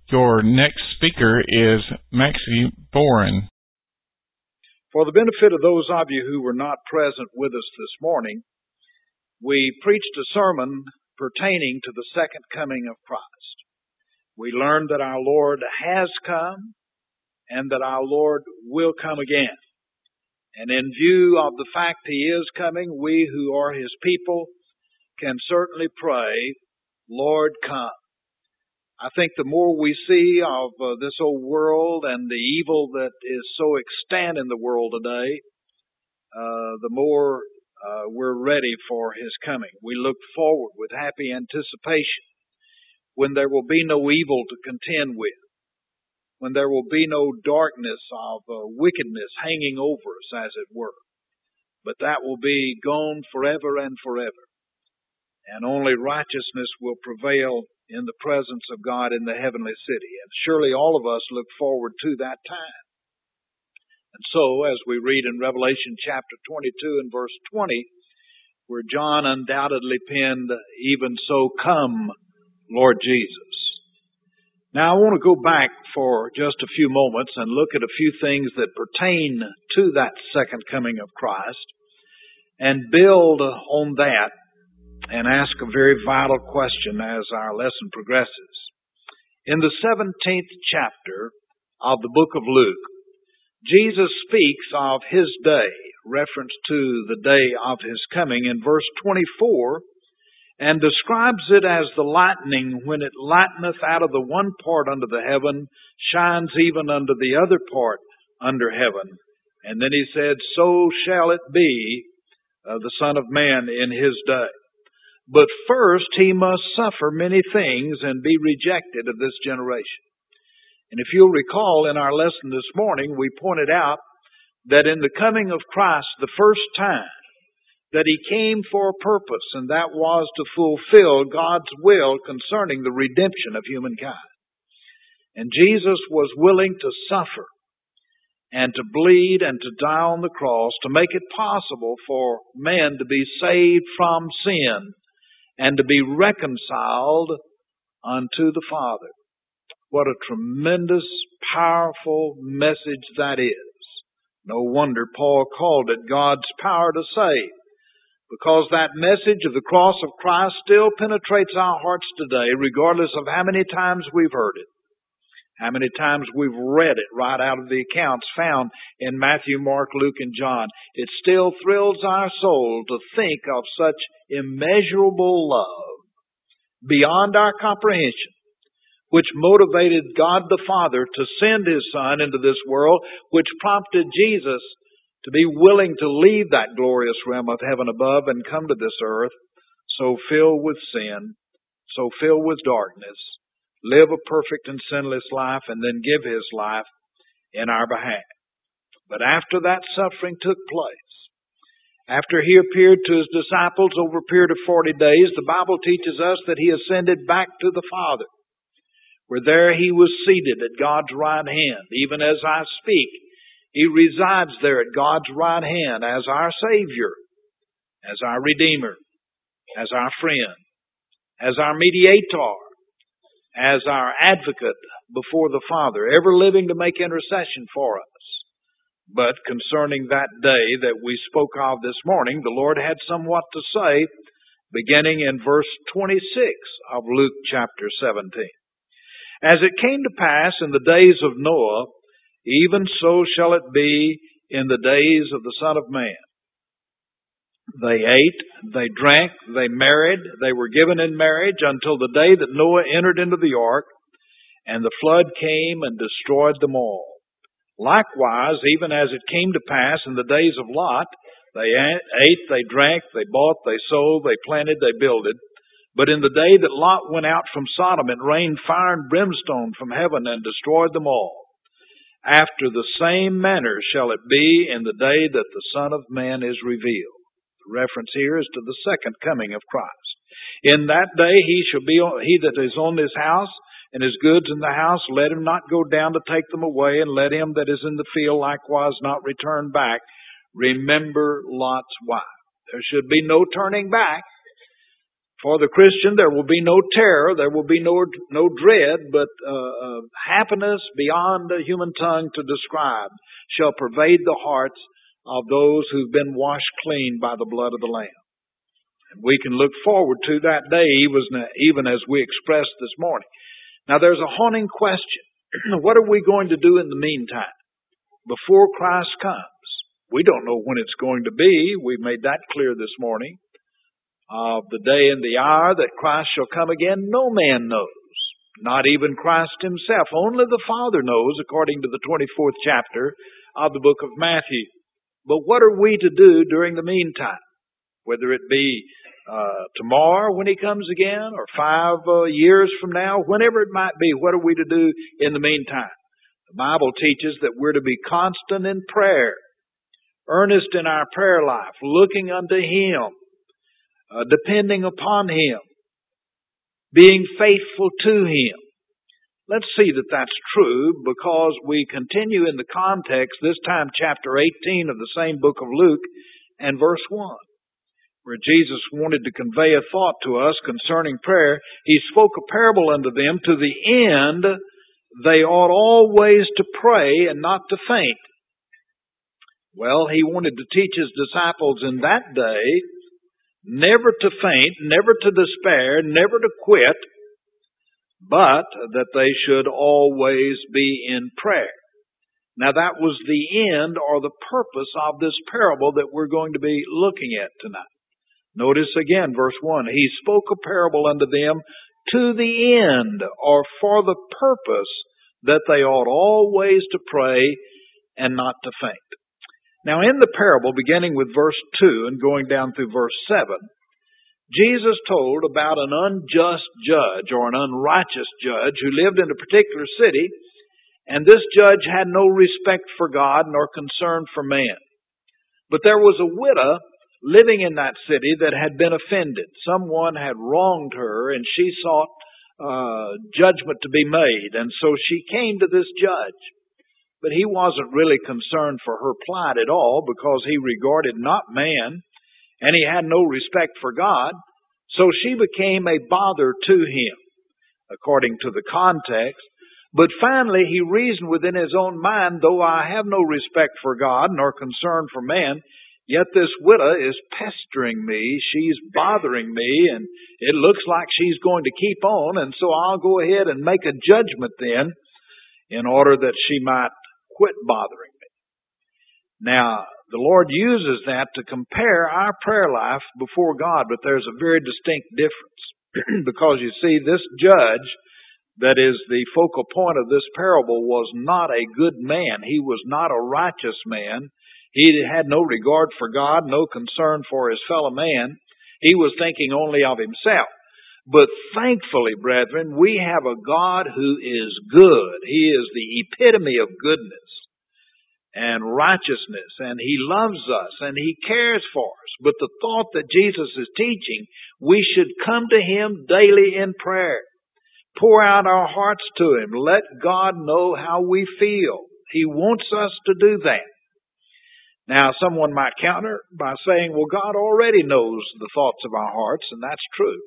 Your next speaker is Maxie Boren. For the benefit of those of you who were not present with us this morning, we preached a sermon pertaining to the second coming of Christ. We learned that our Lord has come and that our Lord will come again. And in view of the fact He is coming, we who are His people can certainly pray, Lord, come. I think the more we see of this old world and the evil that is so extant in the world today, the more we're ready for His coming. We look forward with happy anticipation when there will be no evil to contend with, when there will be no darkness of wickedness hanging over us, as it were. But that will be gone forever and forever. And only righteousness will prevail in the presence of God in the heavenly city. And surely all of us look forward to that time. And so, as we read in Revelation chapter 22 and verse 20, where John undoubtedly penned, "Even so come, Lord Jesus." Now I want to go back for just a few moments and look at a few things that pertain to that second coming of Christ and build on that and ask a very vital question as our lesson progresses. In the 17th chapter of the book of Luke, Jesus speaks of His day, reference to the day of His coming in verse 24, and describes it as the lightning when it lighteneth out of the one part under the heaven, shines even unto the other part under heaven. And then He said, so shall it be the Son of Man in His day. But first He must suffer many things and be rejected of this generation. And if you'll recall in our lesson this morning, we pointed out that in the coming of Christ, the first time that He came for a purpose, and that was to fulfill God's will concerning the redemption of humankind. And Jesus was willing to suffer and to bleed and to die on the cross to make it possible for man to be saved from sin and to be reconciled unto the Father. What a tremendous, powerful message that is. No wonder Paul called it God's power to save, because that message of the cross of Christ still penetrates our hearts today, regardless of how many times we've heard it, how many times we've read it right out of the accounts found in Matthew, Mark, Luke, and John. It still thrills our soul to think of such immeasurable love beyond our comprehension, which motivated God the Father to send His Son into this world, which prompted Jesus to be willing to leave that glorious realm of heaven above and come to this earth, so filled with sin, so filled with darkness, live a perfect and sinless life, and then give His life in our behalf. But after that suffering took place, after He appeared to His disciples over a period of 40 days, the Bible teaches us that He ascended back to the Father, where there He was seated at God's right hand. Even as I speak, He resides there at God's right hand as our Savior, as our Redeemer, as our friend, as our mediator, as our advocate before the Father, ever living to make intercession for us. But concerning that day that we spoke of this morning, the Lord had somewhat to say, beginning in verse 26 of Luke chapter 17. As it came to pass in the days of Noah, even so shall it be in the days of the Son of Man. They ate, they drank, they married, they were given in marriage until the day that Noah entered into the ark, and the flood came and destroyed them all. Likewise, even as it came to pass in the days of Lot, they ate, they drank, they bought, they sold, they planted, they builded. But in the day that Lot went out from Sodom, it rained fire and brimstone from heaven and destroyed them all. After the same manner shall it be in the day that the Son of Man is revealed. The reference here is to the second coming of Christ. In that day he that is on his house and his goods in the house, let him not go down to take them away, and let him that is in the field likewise not return back. Remember Lot's wife. There should be no turning back For the Christian, there will be no terror, there will be no dread, but happiness beyond the human tongue to describe shall pervade the hearts of those who've been washed clean by the blood of the Lamb. And we can look forward to that day even as we expressed this morning. Now there's a haunting question. What are we going to do in the meantime before Christ comes? We don't know when it's going to be. We've made that clear this morning. Of the day and the hour that Christ shall come again, no man knows, not even Christ himself. Only the Father knows, according to the 24th chapter of the book of Matthew. But what are we to do during the meantime? Whether it be tomorrow when he comes again, or 5 years from now, whenever it might be, what are we to do in the meantime? The Bible teaches that we're to be constant in prayer, earnest in our prayer life, looking unto Him, depending upon Him, being faithful to Him. Let's see that that's true, because we continue in the context, this time chapter 18 of the same book of Luke and verse 1, where Jesus wanted to convey a thought to us concerning prayer. He spoke a parable unto them to the end they ought always to pray and not to faint. Well, He wanted to teach His disciples in that day never to faint, never to despair, never to quit, but that they should always be in prayer. Now that was the end or the purpose of this parable that we're going to be looking at tonight. Notice again verse 1, He spoke a parable unto them to the end, or for the purpose that they ought always to pray and not to faint. Now in the parable, beginning with verse 2 and going down through verse 7, Jesus told about an unjust judge or an unrighteous judge who lived in a particular city, and this judge had no respect for God nor concern for man. But there was a widow living in that city that had been offended. Someone had wronged her, and she sought judgment to be made, and so she came to this judge. But he wasn't really concerned for her plight at all, because he regarded not man, and he had no respect for God. So she became a bother to him, according to the context. But finally he reasoned within his own mind, though I have no respect for God nor concern for man, yet this widow is pestering me, she's bothering me, and it looks like she's going to keep on, and so I'll go ahead and make a judgment then, in order that she might quit bothering me. Now, the Lord uses that to compare our prayer life before God, but there's a very distinct difference. Because you see, this judge that is the focal point of this parable was not a good man. He was not a righteous man. He had no regard for God, no concern for his fellow man. He was thinking only of himself. But thankfully, brethren, we have a God who is good. He is the epitome of goodness and righteousness, and He loves us, and He cares for us. But the thought that Jesus is teaching, we should come to Him daily in prayer. Pour out our hearts to Him. Let God know how we feel. He wants us to do that. Now, someone might counter by saying, well, God already knows the thoughts of our hearts, and that's true.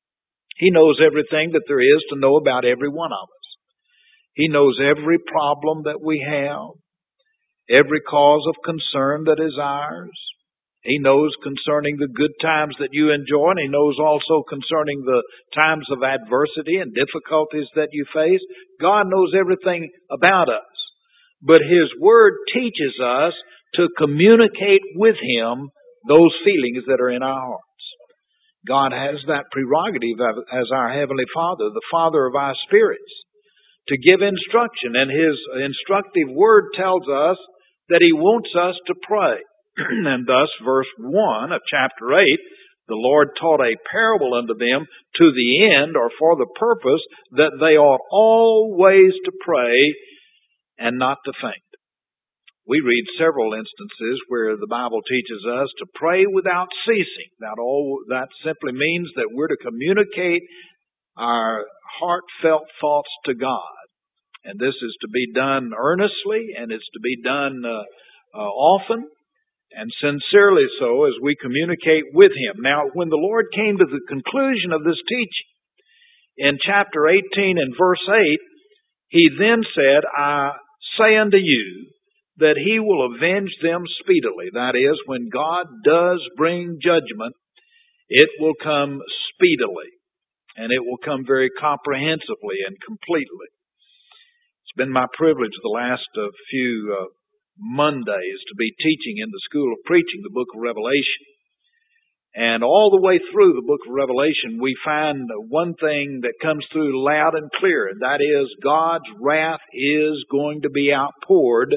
He knows everything that there is to know about every one of us. He knows every problem that we have, every cause of concern that is ours. He knows concerning the good times that you enjoy, and He knows also concerning the times of adversity and difficulties that you face. God knows everything about us. But His Word teaches us to communicate with Him those feelings that are in our hearts. God has that prerogative as our Heavenly Father, the Father of our spirits, to give instruction. And His instructive Word tells us that He wants us to pray. And thus, verse 1 of chapter 8, the Lord taught a parable unto them to the end, or for the purpose, that they ought always to pray and not to faint. We read several instances where the Bible teaches us to pray without ceasing. That simply means that we're to communicate our heartfelt thoughts to God. And this is to be done earnestly, and it's to be done often. and sincerely so as we communicate with Him. Now, when the Lord came to the conclusion of this teaching, in chapter 18 and verse 8, He then said, I say unto you that He will avenge them speedily. That is, when God does bring judgment, it will come speedily, and it will come very comprehensively and completely. It's been my privilege the last few Mondays to be teaching in the School of Preaching the book of Revelation. And all the way through the book of Revelation, we find one thing that comes through loud and clear, and that is God's wrath is going to be outpoured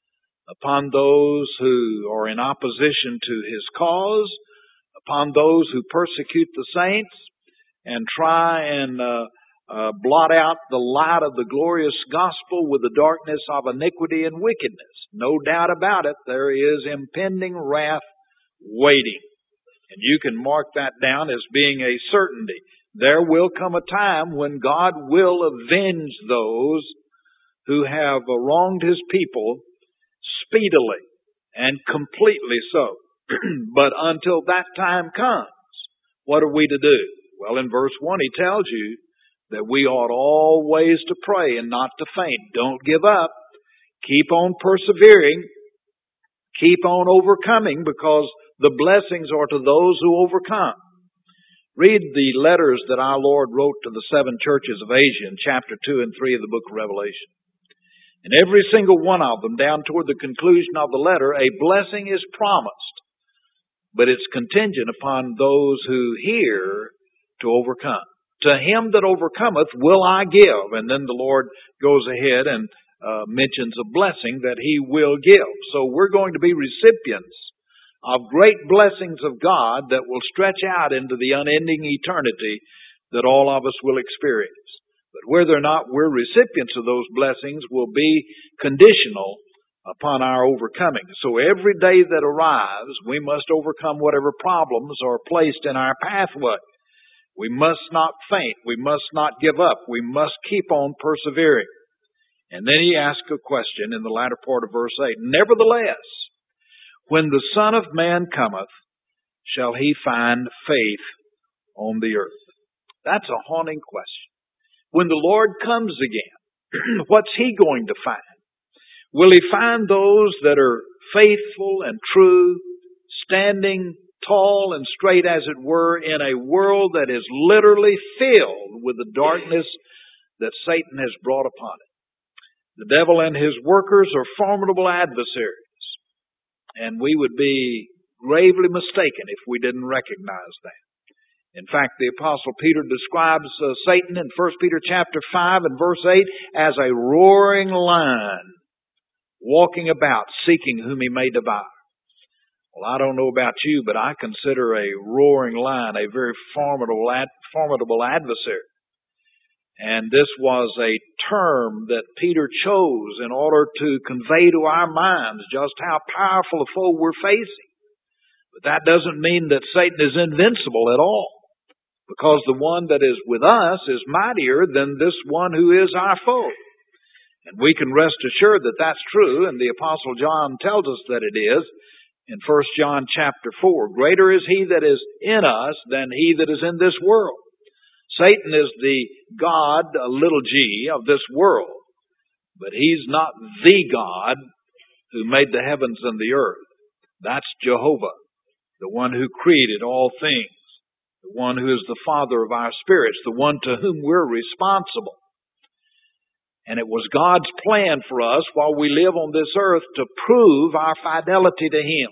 upon those who are in opposition to His cause, upon those who persecute the saints, and try and blot out the light of the glorious gospel with the darkness of iniquity and wickedness. No doubt about it, there is impending wrath waiting. And you can mark that down as being a certainty. There will come a time when God will avenge those who have wronged His people speedily and completely so. But until that time comes, what are we to do? Well, in verse 1 He tells you that we ought always to pray and not to faint. Don't give up. Keep on persevering. Keep on overcoming, because the blessings are to those who overcome. Read the letters that our Lord wrote to the 7 churches of Asia in chapter 2 and 3 of the book of Revelation. In every single one of them, down toward the conclusion of the letter, a blessing is promised. But it's contingent upon those who hear to overcome. To him that overcometh will I give. And then the Lord goes ahead and mentions a blessing that He will give. So we're going to be recipients of great blessings of God that will stretch out into the unending eternity that all of us will experience. But whether or not we're recipients of those blessings will be conditional upon our overcoming. So every day that arrives, we must overcome whatever problems are placed in our pathway. We must not faint. We must not give up. We must keep on persevering. And then He asks a question in the latter part of verse 8. Nevertheless, when the Son of Man cometh, shall He find faith on the earth? That's a haunting question. When the Lord comes again, what's He going to find? Will He find those that are faithful and true, standing tall and straight, as it were, in a world that is literally filled with the darkness that Satan has brought upon it? The devil and his workers are formidable adversaries. And we would be gravely mistaken if we didn't recognize that. In fact, the Apostle Peter describes Satan in 1 Peter chapter 5 and verse 8 as a roaring lion walking about seeking whom he may devour. Well, I don't know about you, but I consider a roaring lion a very formidable adversary. And this was a term that Peter chose in order to convey to our minds just how powerful a foe we're facing. But that doesn't mean that Satan is invincible at all, because the one that is with us is mightier than this one who is our foe. And we can rest assured that that's true, and the Apostle John tells us that it is in 1 John chapter 4. Greater is He that is in us than he that is in this world. Satan is the God, a little g, of this world. But he's not the God who made the heavens and the earth. That's Jehovah, the one who created all things, the one who is the Father of our spirits, the one to whom we're responsible. And it was God's plan for us while we live on this earth to prove our fidelity to Him.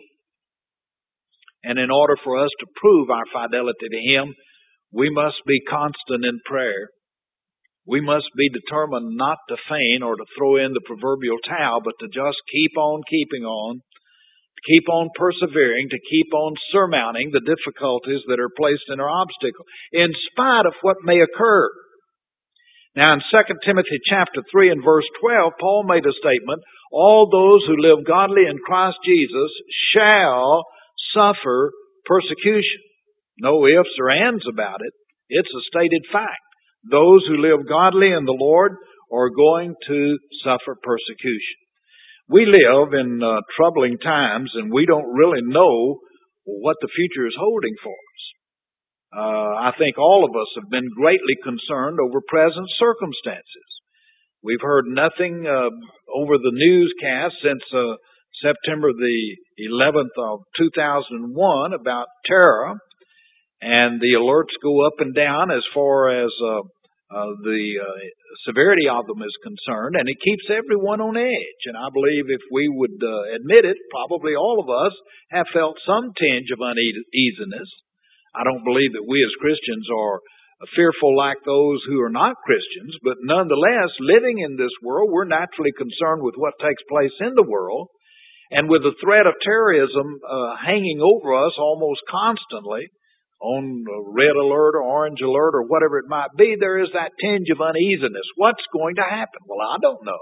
And in order for us to prove our fidelity to Him, we must be constant in prayer. We must be determined not to faint or to throw in the proverbial towel, but to just keep on keeping on, to keep on persevering, to keep on surmounting the difficulties that are placed in our obstacle, in spite of what may occur. Now in 2 Timothy chapter 3 and verse 12, Paul made a statement, all those who live godly in Christ Jesus shall suffer persecution. No ifs or ands about it. It's a stated fact. Those who live godly in the Lord are going to suffer persecution. We live in troubling times, and we don't really know what the future is holding for us. I think all of us have been greatly concerned over present circumstances. We've heard nothing over the newscast since September the 11th of 2001 about terror, and the alerts go up and down as far as the severity of them is concerned, and it keeps everyone on edge. And I believe if we would admit it, probably all of us have felt some tinge of uneasiness. I don't believe that we as Christians are fearful like those who are not Christians, but nonetheless, living in this world, we're naturally concerned with what takes place in the world, and with the threat of terrorism hanging over us almost constantly, on red alert or orange alert or whatever it might be, there is that tinge of uneasiness. What's going to happen? Well, I don't know.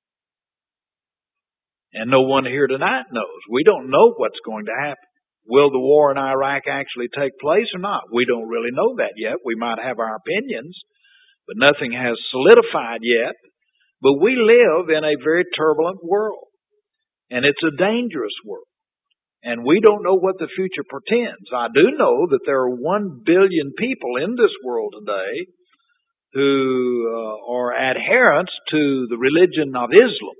And no one here tonight knows. We don't know what's going to happen. Will the war in Iraq actually take place or not? We don't really know that yet. We might have our opinions, but nothing has solidified yet. But we live in a very turbulent world, and it's a dangerous world. And we don't know what the future portends. I do know that there are 1 billion people in this world today who are adherents to the religion of Islam.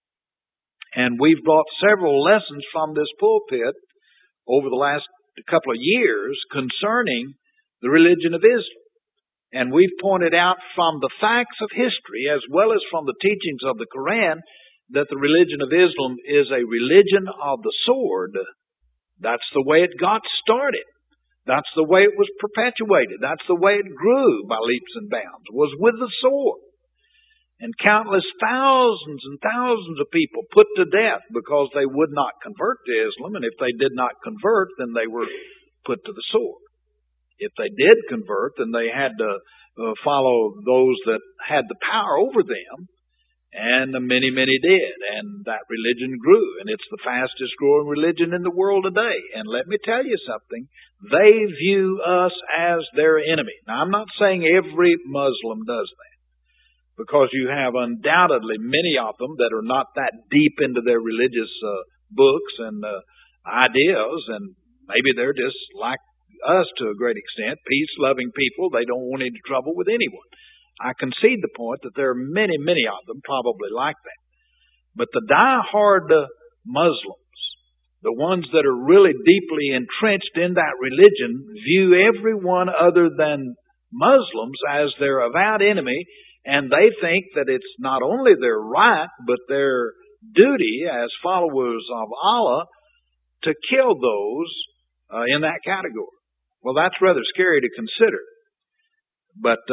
And we've brought several lessons from this pulpit over the last couple of years concerning the religion of Islam. And we've pointed out from the facts of history as well as from the teachings of the Quran that the religion of Islam is a religion of the sword. That's the way it got started. That's the way it was perpetuated. That's the way it grew by leaps and bounds, was with the sword. And countless thousands and thousands of people put to death because they would not convert to Islam. And if they did not convert, then they were put to the sword. If they did convert, then they had to follow those that had the power over them. And many, many did. And that religion grew. And it's the fastest growing religion in the world today. And let me tell you something. They view us as their enemy. Now, I'm not saying every Muslim does that, because you have undoubtedly many of them that are not that deep into their religious books and ideas, and maybe they're just like us to a great extent, peace-loving people. They don't want any trouble with anyone. I concede the point that there are many, many of them probably like that. But the die-hard Muslims, the ones that are really deeply entrenched in that religion, view everyone other than Muslims as their avowed enemy. And they think that it's not only their right, but their duty as followers of Allah to kill those in that category. Well, that's rather scary to consider. But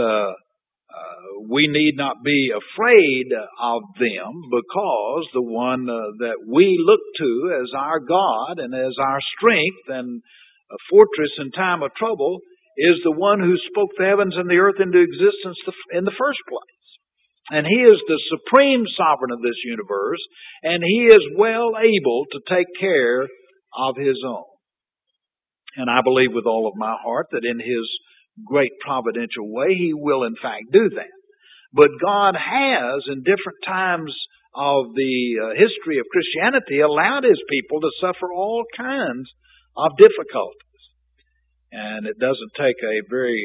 we need not be afraid of them, because the one that we look to as our God and as our strength and a fortress in time of trouble is the one who spoke the heavens and the earth into existence in the first place. And He is the supreme sovereign of this universe, and He is well able to take care of His own. And I believe with all of my heart that in His great providential way, He will in fact do that. But God has, in different times of the history of Christianity, allowed His people to suffer all kinds of difficulties. And it doesn't take a very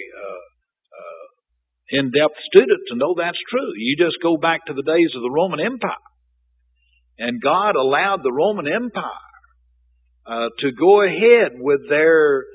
in-depth student to know that's true. You just go back to the days of the Roman Empire. And God allowed the Roman Empire to go ahead with their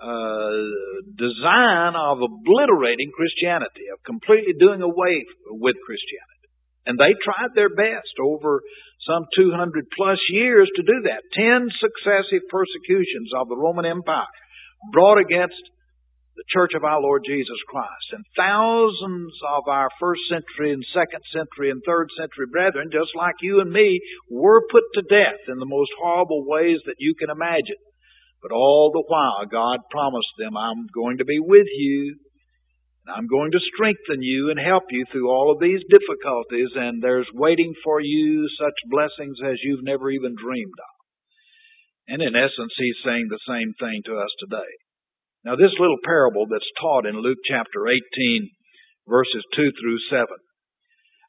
design of obliterating Christianity, of completely doing away with Christianity. And they tried their best over some 200 plus years to do that. 10 successive persecutions of the Roman Empire brought against the Church of our Lord Jesus Christ. And thousands of our first century and second century and third century brethren, just like you and me, were put to death in the most horrible ways that you can imagine. But all the while, God promised them, I'm going to be with you, and I'm going to strengthen you and help you through all of these difficulties, and there's waiting for you such blessings as you've never even dreamed of. And in essence, He's saying the same thing to us today. Now, this little parable that's taught in Luke chapter 18, verses 2 through 7,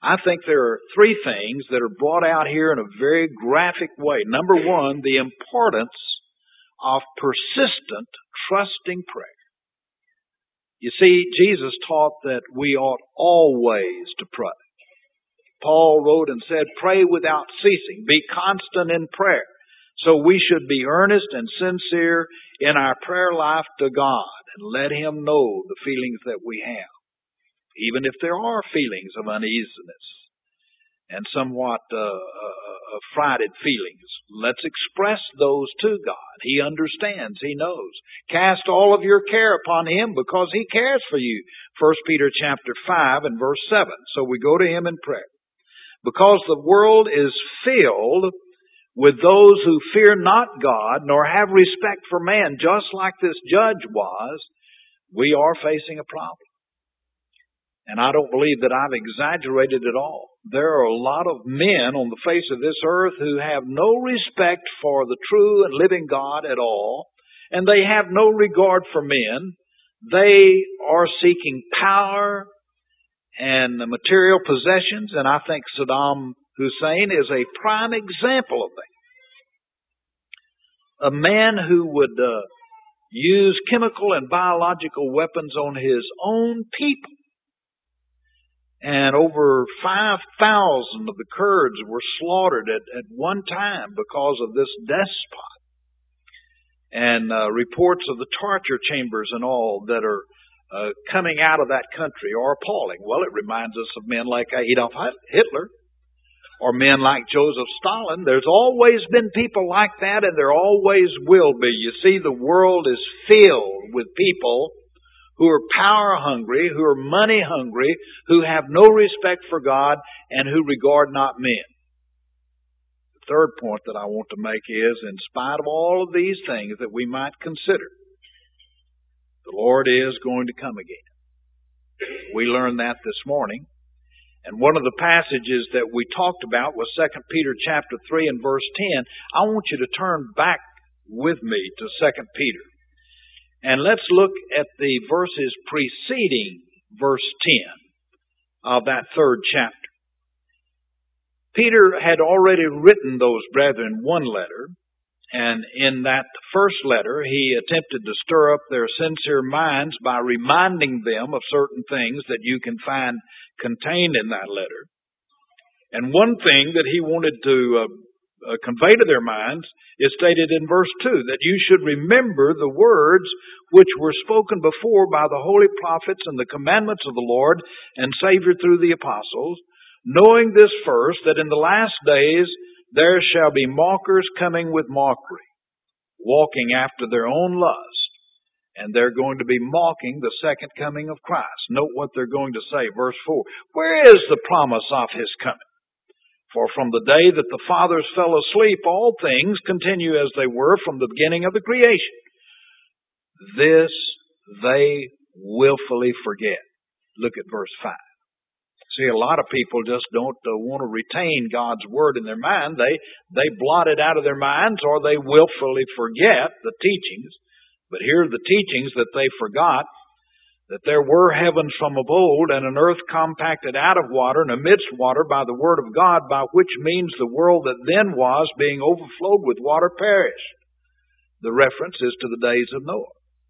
I think there are three things that are brought out here in a very graphic way. Number one, the importance of persistent, trusting prayer. You see, Jesus taught that we ought always to pray. Paul wrote and said, pray without ceasing. Be constant in prayer. So we should be earnest and sincere in our prayer life to God and let Him know the feelings that we have. Even if there are feelings of uneasiness and somewhat frighted feelings, let's express those to God. He understands. He knows. Cast all of your care upon Him because He cares for you. 1 Peter chapter 5 and verse 7. So we go to Him in prayer. Because the world is filled with those who fear not God nor have respect for man, just like this judge was, we are facing a problem. And I don't believe that I've exaggerated at all. There are a lot of men on the face of this earth who have no respect for the true and living God at all, and they have no regard for men. They are seeking power and material possessions, and I think Saddam Hussein is a prime example of that. A man who would use chemical and biological weapons on his own people. And over 5,000 of the Kurds were slaughtered at one time because of this despot. And reports of the torture chambers and all that are coming out of that country are appalling. Well, it reminds us of men like Adolf Hitler or men like Joseph Stalin. There's always been people like that, and there always will be. You see, the world is filled with people who are power hungry, who are money hungry, who have no respect for God, and who regard not men. The third point that I want to make is, in spite of all of these things that we might consider, the Lord is going to come again. We learned that this morning. And one of the passages that we talked about was 2 Peter chapter 3 and verse 10. I want you to turn back with me to 2 Peter. And let's look at the verses preceding verse 10 of that third chapter. Peter had already written those brethren one letter, and in that first letter he attempted to stir up their sincere minds by reminding them of certain things that you can find contained in that letter. And one thing that he wanted to convey to their minds is stated in verse 2, that you should remember the words which were spoken before by the holy prophets and the commandments of the Lord and Savior through the apostles, knowing this first, that in the last days there shall be mockers coming with mockery, walking after their own lust, and they're going to be mocking the second coming of Christ. Note what they're going to say, verse 4. Where is the promise of His coming? For from the day that the fathers fell asleep, all things continue as they were from the beginning of the creation. This they willfully forget. Look at verse 5. See, a lot of people just don't want to retain God's Word in their mind. They blot it out of their minds, or they willfully forget the teachings. But here are the teachings that they forgot, that there were heavens from of old, and an earth compacted out of water and amidst water by the word of God, by which means the world that then was, being overflowed with water, perished. The reference is to the days of Noah.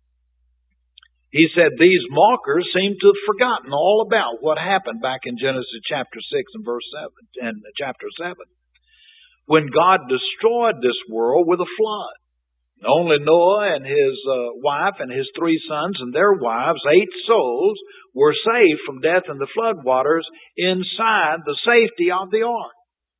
He said these mockers seem to have forgotten all about what happened back in Genesis chapter 6 and verse 7, and chapter 7, when God destroyed this world with a flood. Only Noah and his wife and his 3 sons and their wives, 8 souls, were saved from death in the flood waters inside the safety of the ark.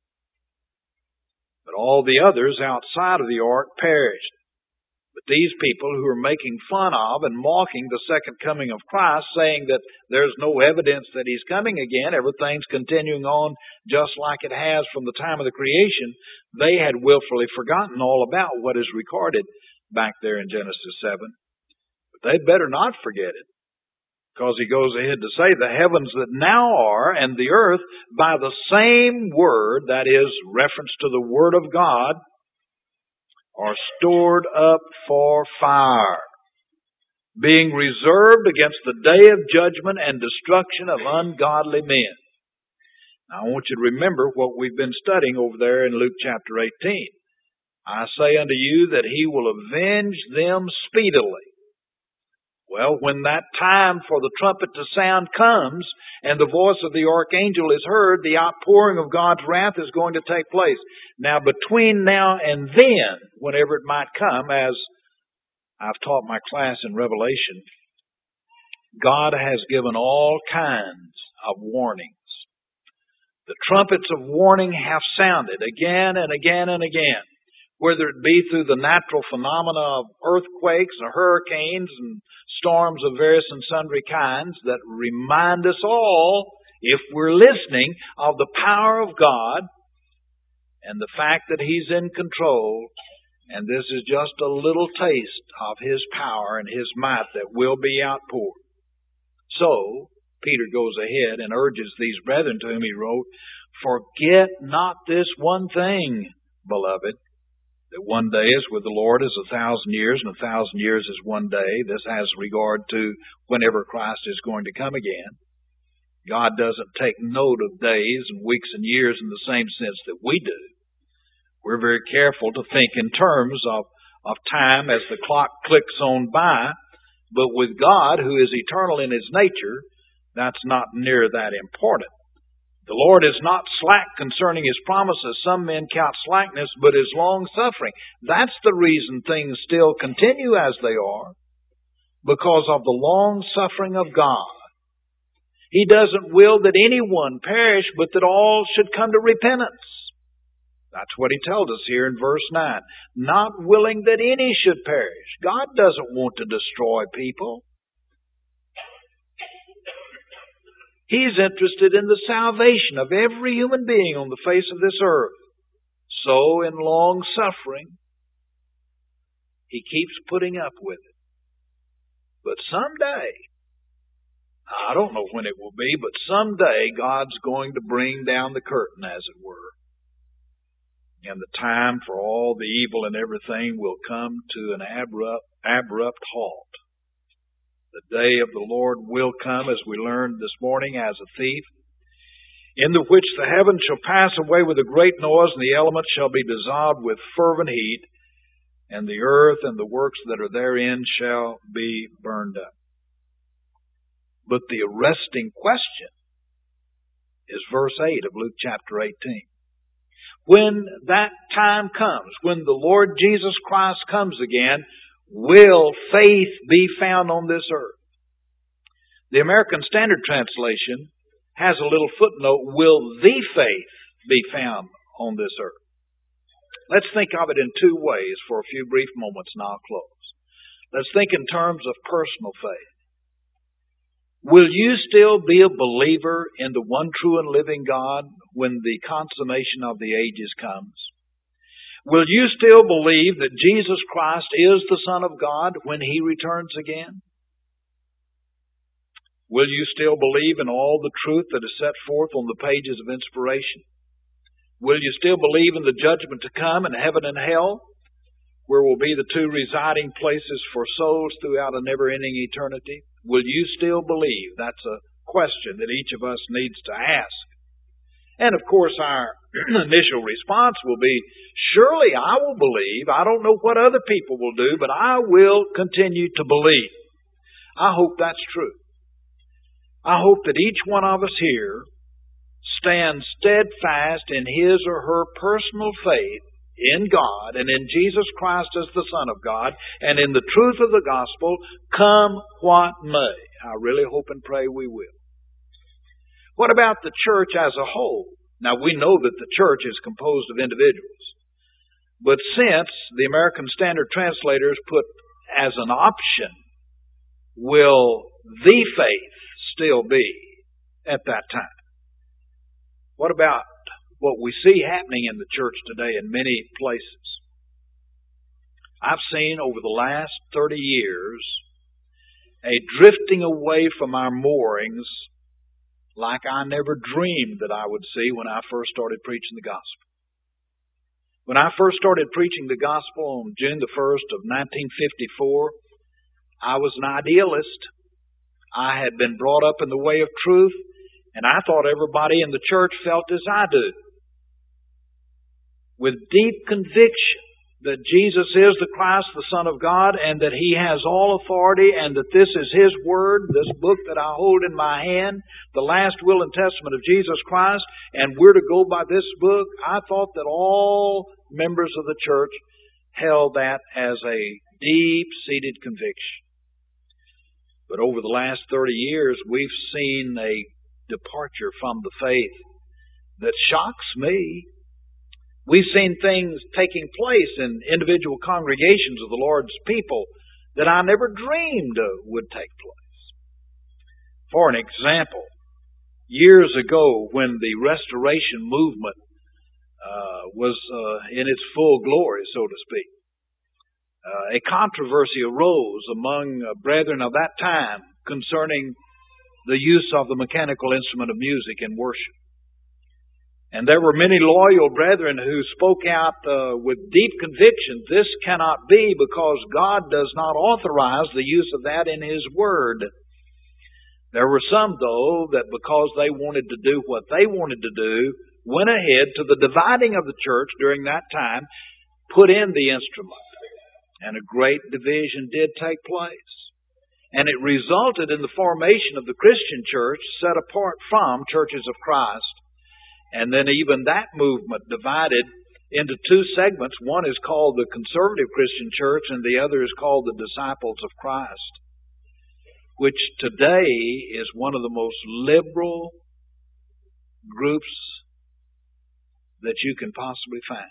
But all the others outside of the ark perished. But these people who are making fun of and mocking the second coming of Christ, saying that there's no evidence that He's coming again, everything's continuing on just like it has from the time of the creation, they had willfully forgotten all about what is recorded back there in Genesis 7. But they'd better not forget it, because he goes ahead to say, the heavens that now are and the earth by the same word, that is, reference to the Word of God, are stored up for fire, being reserved against the day of judgment and destruction of ungodly men. Now, I want you to remember what we've been studying over there in Luke chapter 18. I say unto you that He will avenge them speedily. Well, when that time for the trumpet to sound comes and the voice of the archangel is heard, the outpouring of God's wrath is going to take place. Now, between now and then, whenever it might come, as I've taught my class in Revelation, God has given all kinds of warnings. The trumpets of warning have sounded again and again and again, whether it be through the natural phenomena of earthquakes or hurricanes and storms of various and sundry kinds that remind us all, if we're listening, of the power of God and the fact that He's in control, and this is just a little taste of His power and His might that will be outpoured. So, Peter goes ahead and urges these brethren to whom he wrote, "Forget not this one thing, beloved, that one day is with the Lord as 1,000 years, and 1,000 years is one day." This has regard to whenever Christ is going to come again. God doesn't take note of days and weeks and years in the same sense that we do. We're very careful to think in terms of time as the clock clicks on by, but with God, who is eternal in His nature, that's not near that important. The Lord is not slack concerning His promises. Some men count slackness, but is long-suffering. That's the reason things still continue as they are, because of the long-suffering of God. He doesn't will that anyone perish, but that all should come to repentance. That's what He tells us here in verse 9. Not willing that any should perish. God doesn't want to destroy people. He's interested in the salvation of every human being on the face of this earth. So, in long suffering, He keeps putting up with it. But someday, I don't know when it will be, but someday God's going to bring down the curtain, as it were. And the time for all the evil and everything will come to an abrupt halt. The day of the Lord will come, as we learned this morning, as a thief, in the which the heavens shall pass away with a great noise, and the elements shall be dissolved with fervent heat, and the earth and the works that are therein shall be burned up. But the arresting question is verse 8 of Luke chapter 18. When that time comes, when the Lord Jesus Christ comes again, will faith be found on this earth? The American Standard Translation has a little footnote, will the faith be found on this earth? Let's think of it in two ways for a few brief moments, and I'll close. Let's think in terms of personal faith. Will you still be a believer in the one true and living God when the consummation of the ages comes? Will you still believe that Jesus Christ is the Son of God when He returns again? Will you still believe in all the truth that is set forth on the pages of inspiration? Will you still believe in the judgment to come in heaven and hell, where will be the two residing places for souls throughout a never-ending eternity? Will you still believe? That's a question that each of us needs to ask. And of course our initial response will be, surely I will believe. I don't know what other people will do, but I will continue to believe. I hope that's true. I hope that each one of us here stands steadfast in his or her personal faith in God and in Jesus Christ as the Son of God and in the truth of the gospel, come what may. I really hope and pray we will. What about the church as a whole? Now, we know that the church is composed of individuals. But since the American Standard Translators put as an option, will the faith still be at that time? What about what we see happening in the church today in many places? I've seen over the last 30 years a drifting away from our moorings like I never dreamed that I would see when I first started preaching the gospel. When I first started preaching the gospel on June the 1st of 1954, I was an idealist. I had been brought up in the way of truth, And I thought everybody in the church felt as I do. With deep conviction that Jesus is the Christ, the Son of God, and that He has all authority, and that this is His Word, this book that I hold in my hand, the last will and testament of Jesus Christ, and we're to go by this book. I thought that all members of the church held that as a deep-seated conviction. But over the last 30 years, we've seen a departure from the faith that shocks me. We've seen things taking place in individual congregations of the Lord's people that I never dreamed would take place. For an example, years ago when the Restoration movement was in its full glory, so to speak, a controversy arose among brethren of that time concerning the use of the mechanical instrument of music in worship. And there were many loyal brethren who spoke out with deep conviction, this cannot be because God does not authorize the use of that in His Word. There were some, though, that because they wanted to do what they wanted to do, went ahead to the dividing of the church during that time, put in the instrument. And a great division did take place. And it resulted in the formation of the Christian church set apart from churches of Christ. And then even that movement divided into two segments. One is called the Conservative Christian Church and the other is called the Disciples of Christ, which today is one of the most liberal groups that you can possibly find,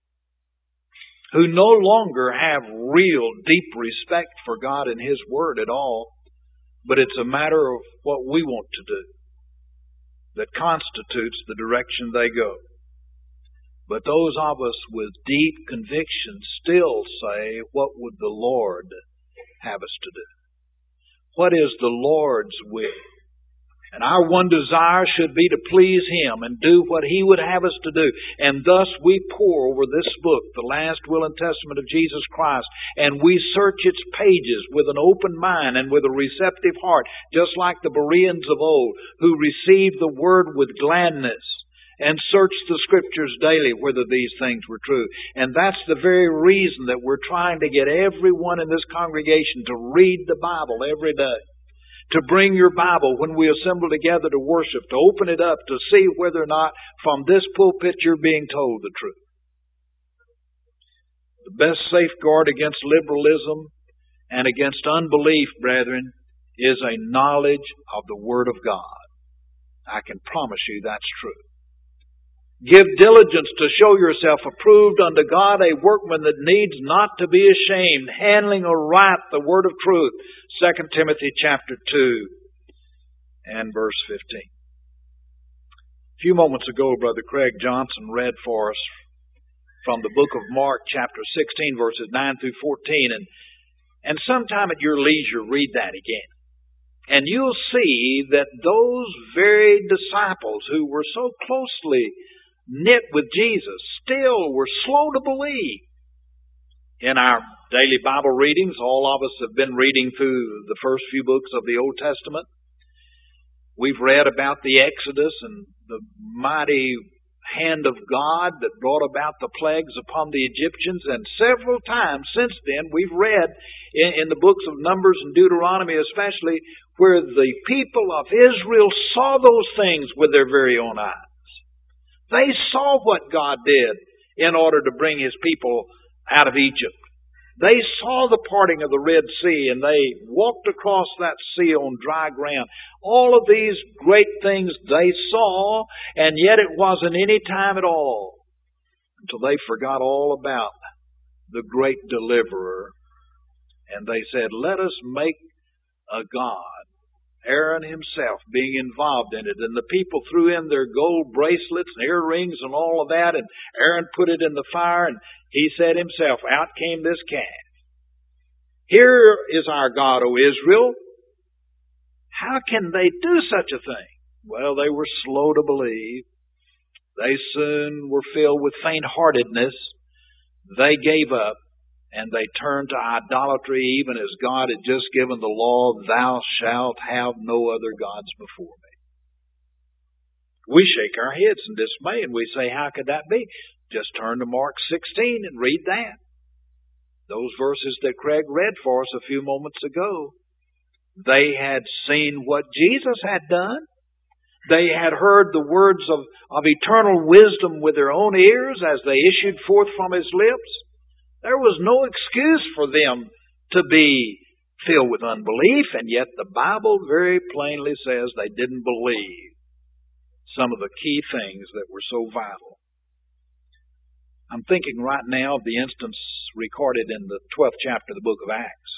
who no longer have real deep respect for God and His Word at all, but it's a matter of what we want to do that constitutes the direction they go. But those of us with deep conviction still say, what would the Lord have us to do? What is the Lord's will? And our one desire should be to please Him and do what He would have us to do. And thus we pore over this book, the last will and testament of Jesus Christ, and we search its pages with an open mind and with a receptive heart, just like the Bereans of old, who received the Word with gladness and searched the Scriptures daily whether these things were true. And that's the very reason that we're trying to get everyone in this congregation to read the Bible every day. To bring your Bible when we assemble together to worship, to open it up, to see whether or not from this pulpit you're being told the truth. The best safeguard against liberalism and against unbelief, brethren, is a knowledge of the Word of God. I can promise you that's true. Give diligence to show yourself approved unto God, a workman that needs not to be ashamed, handling aright the word of truth. 2 Timothy chapter 2 and verse 15. A few moments ago, Brother Craig Johnson read for us from the book of Mark chapter 16, verses 9 through 14. And sometime at your leisure, read that again. And you'll see that those very disciples who were so closely knit with Jesus still were slow to believe. In our daily Bible readings, all of us have been reading through the first few books of the Old Testament. We've read about the Exodus and the mighty hand of God that brought about the plagues upon the Egyptians. And several times since then, we've read in the books of Numbers and Deuteronomy especially, where the people of Israel saw those things with their very own eyes. They saw what God did in order to bring His people out of Egypt. They saw the parting of the Red Sea and they walked across that sea on dry ground. All of these great things they saw, and yet it wasn't any time at all until they forgot all about the great deliverer. And they said, let us make a God. Aaron himself being involved in it. And the people threw in their gold bracelets and earrings and all of that. And Aaron put it in the fire and he said himself, out came this calf. Here is our God, O Israel. How can they do such a thing? Well, they were slow to believe. They soon were filled with faint-heartedness. They gave up. And they turned to idolatry, even as God had just given the law, thou shalt have no other gods before me. We shake our heads in dismay and we say, how could that be? Just turn to Mark 16 and read that. Those verses that Craig read for us a few moments ago. They had seen what Jesus had done. They had heard the words of eternal wisdom with their own ears as they issued forth from His lips. There was no excuse for them to be filled with unbelief, and yet the Bible very plainly says they didn't believe some of the key things that were so vital. I'm thinking right now of the instance recorded in the 12th chapter of the book of Acts.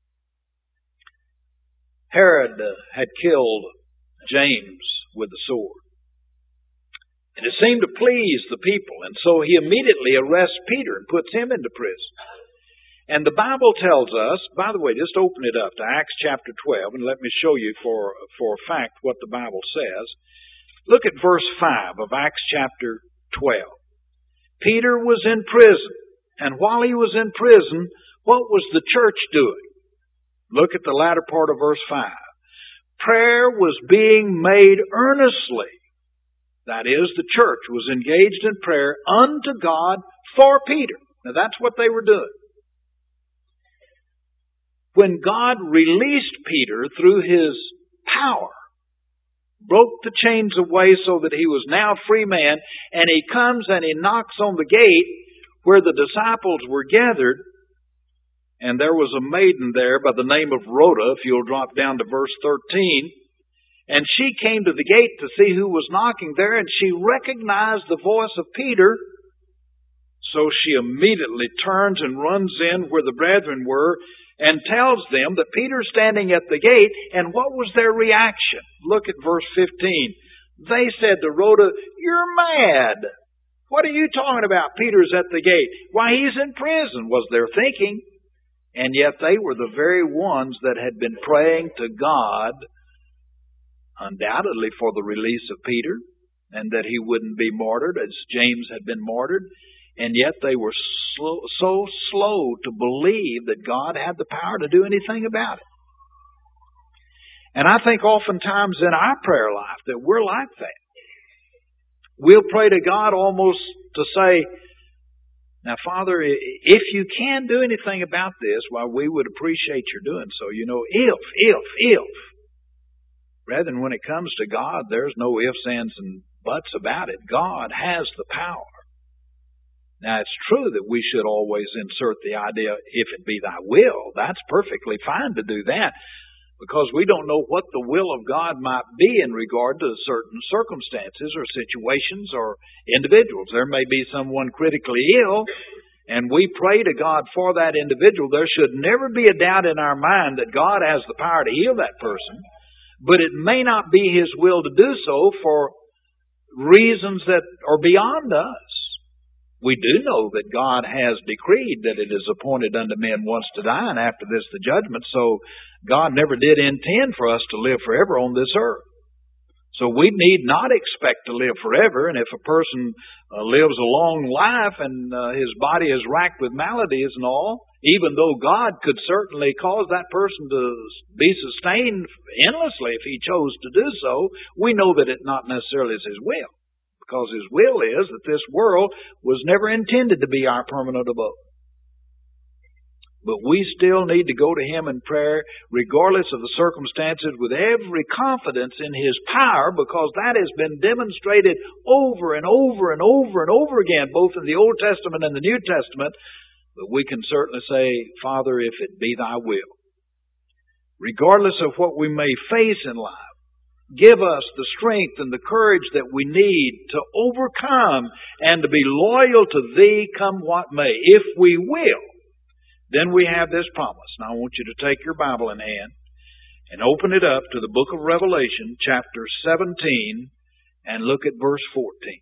Herod had killed James with the sword. And it seemed to please the people, and so he immediately arrests Peter and puts him into prison. And the Bible tells us, by the way, just open it up to Acts chapter 12 and let me show you for a fact what the Bible says. Look at verse 5 of Acts chapter 12. Peter was in prison, and while he was in prison, what was the church doing? Look at the latter part of verse 5. Prayer was being made earnestly. That is, the church was engaged in prayer unto God for Peter. Now that's what they were doing. When God released Peter through His power, broke the chains away so that he was now a free man, and he comes and he knocks on the gate where the disciples were gathered, and there was a maiden there by the name of Rhoda, if you'll drop down to verse 13, and she came to the gate to see who was knocking there, and she recognized the voice of Peter, so she immediately turns and runs in where the brethren were, and tells them that Peter's standing at the gate, and what was their reaction? Look at verse 15. They said to Rhoda, "You're mad. What are you talking about? Peter's at the gate. Why, he's in prison," was their thinking. And yet they were the very ones that had been praying to God, undoubtedly for the release of Peter, and that he wouldn't be martyred as James had been martyred. And yet they were so slow to believe that God had the power to do anything about it. And I think oftentimes in our prayer life that we're like that. We'll pray to God almost to say, "Now, Father, if you can do anything about this, well, we would appreciate your doing so. You know, if. Rather than when it comes to God, there's no ifs, ands, and buts about it. God has the power. Now, it's true that we should always insert the idea, if it be thy will. That's perfectly fine to do that, because we don't know what the will of God might be in regard to certain circumstances or situations or individuals. There may be someone critically ill, and we pray to God for that individual. There should never be a doubt in our mind that God has the power to heal that person, but it may not be His will to do so for reasons that are beyond us. We do know that God has decreed that it is appointed unto men once to die, and after this the judgment. So God never did intend for us to live forever on this earth. So we need not expect to live forever. And if a person lives a long life and his body is racked with maladies and all, even though God could certainly cause that person to be sustained endlessly if He chose to do so, we know that it not necessarily is His will. Because His will is that this world was never intended to be our permanent abode. But we still need to go to Him in prayer, regardless of the circumstances, with every confidence in His power, because that has been demonstrated over and over and over and over again, both in the Old Testament and the New Testament. But we can certainly say, "Father, if it be thy will." Regardless of what we may face in life, give us the strength and the courage that we need to overcome and to be loyal to Thee come what may. If we will, then we have this promise. Now I want you to take your Bible in hand and open it up to the book of Revelation, chapter 17, and look at verse 14.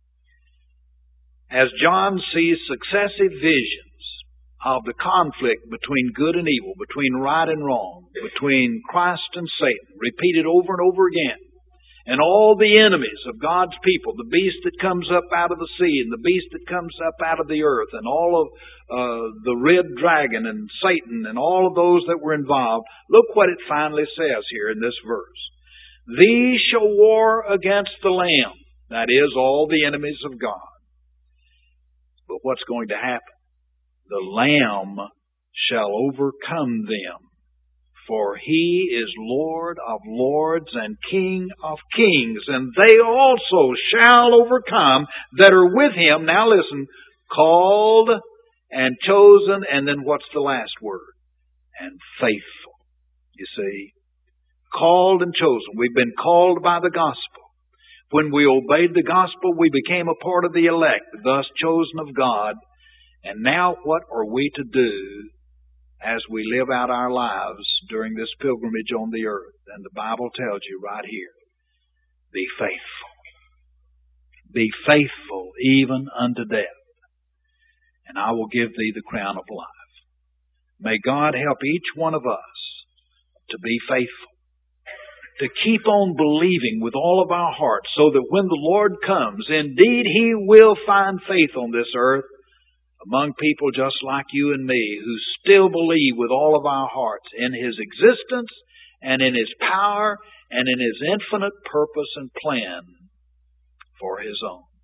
As John sees successive visions of the conflict between good and evil, between right and wrong, between Christ and Satan, repeated over and over again, and all the enemies of God's people, the beast that comes up out of the sea, and the beast that comes up out of the earth, and all of the red dragon and Satan, and all of those that were involved, look what it finally says here in this verse. "These shall war against the Lamb, That is, all the enemies of God. But what's going to happen? The Lamb shall overcome them, for He is Lord of lords and King of kings, and they also shall overcome that are with Him. Now listen, called and chosen, and then what's the last word? And faithful. You see, called and chosen. We've been called by the gospel. When we obeyed the gospel, we became a part of the elect, thus chosen of God. And now what are we to do as we live out our lives during this pilgrimage on the earth? And the Bible tells you right here, be faithful. Be faithful even unto death, and I will give thee the crown of life. May God help each one of us to be faithful, to keep on believing with all of our hearts, so that when the Lord comes, indeed He will find faith on this earth among people just like you and me, who still believe with all of our hearts in His existence and in His power and in His infinite purpose and plan for His own.